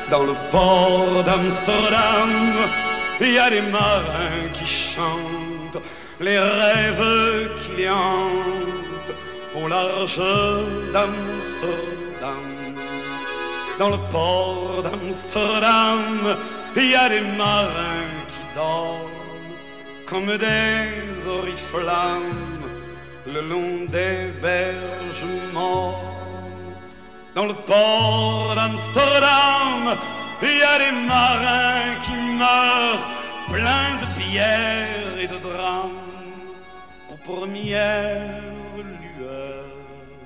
Dans le port d'Amsterdam, il y a des marins qui chantent les rêves qui les hantent au large d'Amsterdam. Dans le port d'Amsterdam, il y a des marins qui dorment comme des oriflammes le long des berges mortes. Dans le port d'Amsterdam, il y a des marins qui meurent pleins de pierres et de drames aux premières lueurs.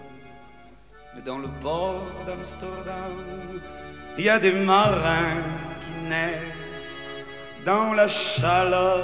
Mais dans le port d'Amsterdam, il y a des marins qui naissent dans la chaleur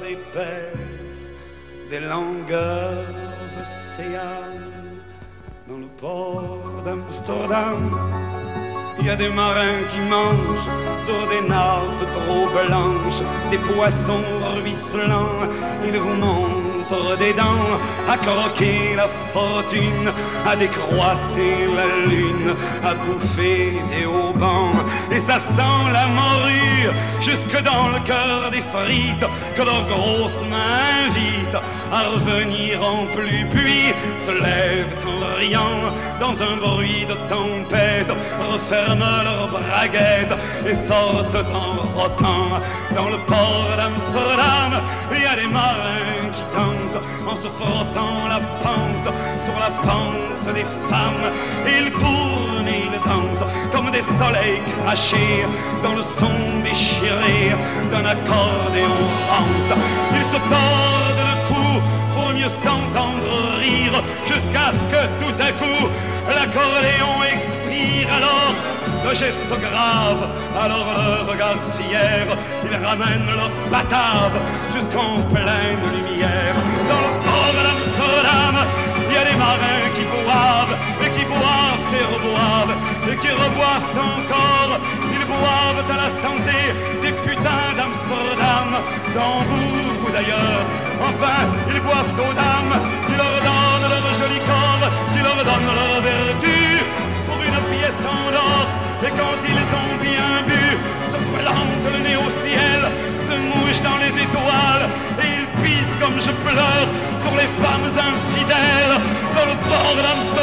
épaisse des longueurs océanes. Dans le port d'Amsterdam, il y a des marins qui mangent sur des nappes trop blanches des poissons ruisselants. Ils vous montrent des dents à croquer la fortune, à décroisser la lune, à bouffer des haubans. Et ça sent la morue jusque dans le cœur des frites que leurs grosses mains invitent à revenir en pluie. Puis se lèvent en riant dans un bruit de tempête, referment leurs braguettes et sortent en rotant. Dans le port d'Amsterdam, il y a des marins qui dansent en se frottant la panse sur la panse des femmes. Ils tournent et ils dansent comme des soleils crachés dans le son déchiré d'un accordéon rance. Ils se tordent le cou pour mieux s'entendre rire, jusqu'à ce que tout à coup l'accordéon expire. Alors le geste grave, alors le regard fier, ils ramènent leur batave jusqu'en pleine lumière. Dans le port d'Amsterdam, il y a des marins qui boivent et qui boivent et reboivent et qui reboivent encore. Ils boivent à la santé des putains d'Amsterdam, d'Hambourg ou d'ailleurs. Enfin, ils boivent aux dames qui leur donnent leur joli corps, qui leur donnent leur vertu pour une pièce en or. Et quand ils ont bien bu, se plantent le nez au ciel, se mouchent dans les étoiles, et ils pissent comme je pleure sur les femmes infidèles dans le port d'Amsterdam.